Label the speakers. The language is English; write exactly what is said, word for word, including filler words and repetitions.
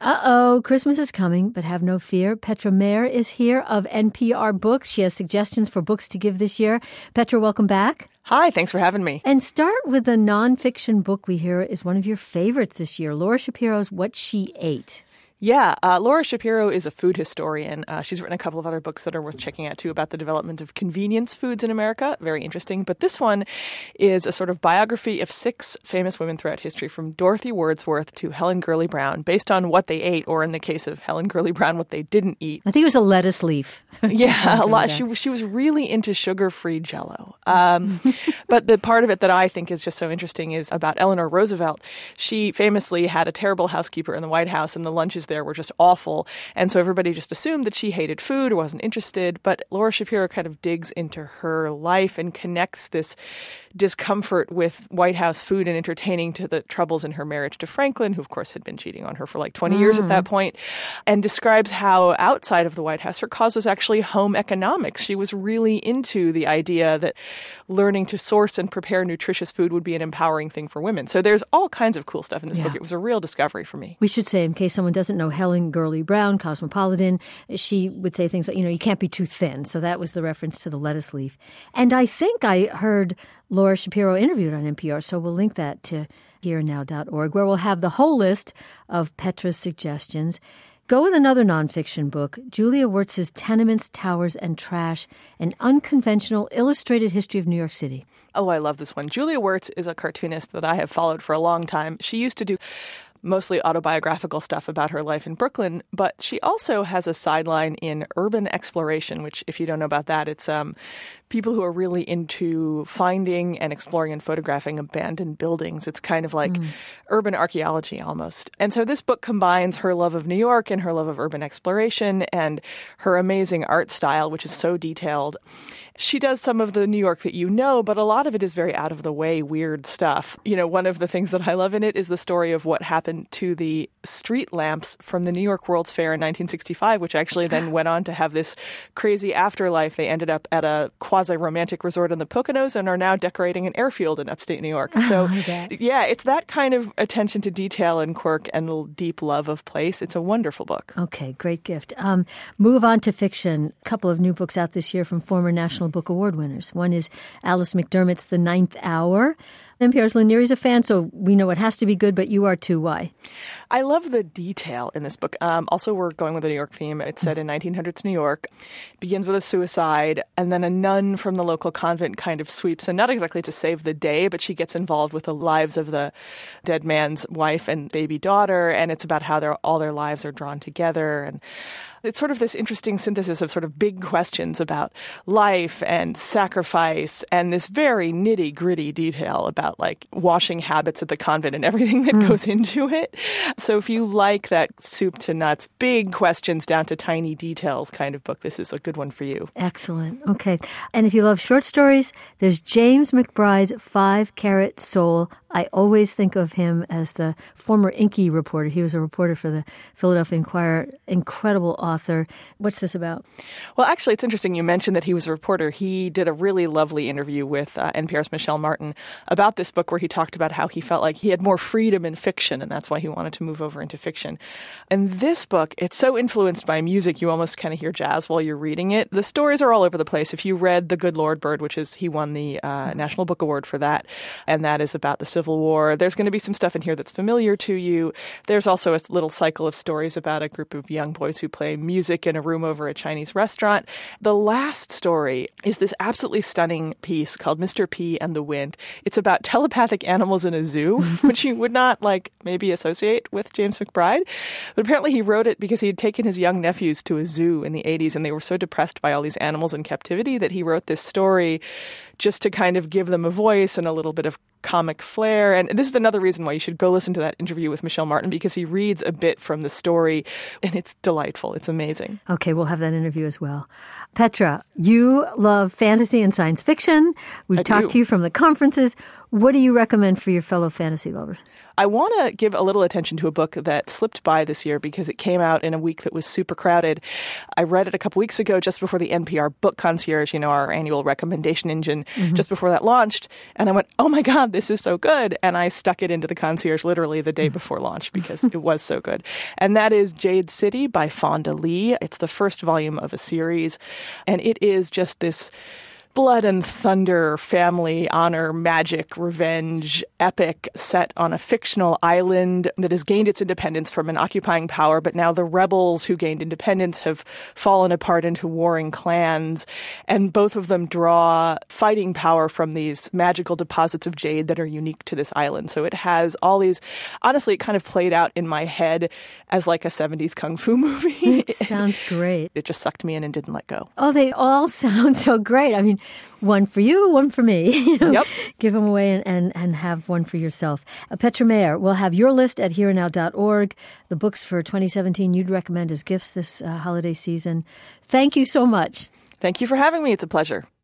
Speaker 1: Uh-oh, Christmas is coming, but have no fear. Petra Mayer is here of N P R Books. She has suggestions for books to give this year. Petra, welcome back.
Speaker 2: Hi, thanks for having me.
Speaker 1: And start with the nonfiction book we hear is one of your favorites this year, Laura Shapiro's What She Ate.
Speaker 2: Yeah, uh, Laura Shapiro is a food historian. Uh, she's written a couple of other books that are worth checking out, too, about the development of convenience foods in America. Very interesting. But this one is a sort of biography of six famous women throughout history, from Dorothy Wordsworth to Helen Gurley Brown, based on what they ate, or in the case of Helen Gurley Brown, what they didn't eat.
Speaker 1: I think it was a lettuce leaf.
Speaker 2: Yeah, a lot. She, she was really into sugar-free Jell-O. Um, but the part of it that I think is just so interesting is about Eleanor Roosevelt. She famously had a terrible housekeeper in the White House, and the lunches there were just awful. And so everybody just assumed that she hated food or wasn't interested. But Laura Shapiro kind of digs into her life and connects this discomfort with White House food and entertaining to the troubles in her marriage to Franklin, who, of course, had been cheating on her for like twenty mm. years at that point, and describes how outside of the White House, her cause was actually home economics. She was really into the idea that learning to source and prepare nutritious food would be an empowering thing for women. So there's all kinds of cool stuff in this yeah. book. It was a real discovery for me.
Speaker 1: We should say, in case someone doesn't know Helen Gurley Brown, cosmopolitan, she would say things like, you know, you can't be too thin. So that was the reference to the lettuce leaf. And I think I heard Laura Shapiro interviewed on N P R, so we'll link that to here now dot org, where we'll have the whole list of Petra's suggestions. Go with another nonfiction book, Julia Wurtz's Tenements, Towers, and Trash, an unconventional illustrated history of New York City.
Speaker 2: Oh, I love this one. Julia Wurtz is a cartoonist that I have followed for a long time. She used to do mostly autobiographical stuff about her life in Brooklyn, but she also has a sideline in urban exploration, which, if you don't know about that, it's um, people who are really into finding and exploring and photographing abandoned buildings. It's kind of like mm. urban archaeology almost. And so this book combines her love of New York and her love of urban exploration and her amazing art style, which is so detailed. She does some of the New York that you know, but a lot of it is very out-of-the-way, weird stuff. You know, one of the things that I love in it is the story of what happened to the street lamps from the New York World's Fair in nineteen sixty-five, which actually then went on to have this crazy afterlife. They ended up at a quasi-romantic resort in the Poconos and are now decorating an airfield in upstate New York. So,
Speaker 1: oh,
Speaker 2: yeah, it's that kind of attention to detail and quirk and deep love of place. It's a wonderful book.
Speaker 1: Okay, great gift. Um, move on to fiction. A couple of new books out this year from former National Book Award winners. One is Alice McDermott's The Ninth Hour. N P R's Lynn Neary's a fan, so we know it has to be good, but you are too. Why?
Speaker 2: I love the detail in this book. Um, also, we're going with a New York theme. It's set in nineteen hundreds New York. It begins with a suicide, and then a nun from the local convent kind of sweeps in, not exactly to save the day, but she gets involved with the lives of the dead man's wife and baby daughter, and it's about how all their lives are drawn together. And it's sort of this interesting synthesis of sort of big questions about life and sacrifice and this very nitty-gritty detail about like washing habits at the convent and everything that mm. goes into it. So if you like that soup to nuts, big questions down to tiny details kind of book, this is a good one for you.
Speaker 1: Excellent. Okay. And if you love short stories, there's James McBride's Five Carat Soul. I always think of him as the former Inky reporter. He was a reporter for the Philadelphia Inquirer. Incredible author. What's this about?
Speaker 2: Well, actually, it's interesting you mentioned that he was a reporter. He did a really lovely interview with uh, N P R's Michelle Martin about this book, where he talked about how he felt like he had more freedom in fiction, and that's why he wanted to move over into fiction. And this book, it's so influenced by music, you almost kind of hear jazz while you're reading it. The stories are all over the place. If you read The Good Lord Bird, which is, he won the uh, National Book Award for that, and that is about the Civil War, there's going to be some stuff in here that's familiar to you. There's also a little cycle of stories about a group of young boys who play music in a room over a Chinese restaurant. The last story is this absolutely stunning piece called Mister P and the Wind. It's about telepathic animals in a zoo, which you would not like maybe associate with James McBride. But apparently he wrote it because he had taken his young nephews to a zoo in the eighties, and they were so depressed by all these animals in captivity that he wrote this story just to kind of give them a voice and a little bit of comic flair. And this is another reason why you should go listen to that interview with Michelle Martin, because he reads a bit from the story, and it's delightful. It's amazing.
Speaker 1: Okay, we'll have that interview as well. Petra, you love fantasy and science fiction. We've
Speaker 2: I
Speaker 1: talked
Speaker 2: do.
Speaker 1: to you from the conferences. What do you recommend for your fellow fantasy lovers?
Speaker 2: I want to give a little attention to a book that slipped by this year because it came out in a week that was super crowded. I read it a couple weeks ago just before the N P R Book Concierge, you know, our annual recommendation engine, mm-hmm. just before that launched. And I went, oh my God, this is so good. And I stuck it into the concierge literally the day before launch because it was so good. And that is Jade City by Fonda Lee. It's the first volume of a series. And it is just this blood and thunder, family, honor, magic, revenge, epic set on a fictional island that has gained its independence from an occupying power, but now the rebels who gained independence have fallen apart into warring clans, and both of them draw fighting power from these magical deposits of jade that are unique to this island. So it has all these, honestly, it kind of played out in my head as like a seventies kung fu movie.
Speaker 1: It sounds great.
Speaker 2: It just sucked me in and didn't let go.
Speaker 1: Oh, they all sound so great. I mean, one for you, one for me. You know,
Speaker 2: yep.
Speaker 1: Give them away and, and, and have one for yourself. Uh, Petra Mayer, we'll have your list at here and now dot org. The books for twenty seventeen you'd recommend as gifts this uh, holiday season. Thank you so much.
Speaker 2: Thank you for having me. It's a pleasure.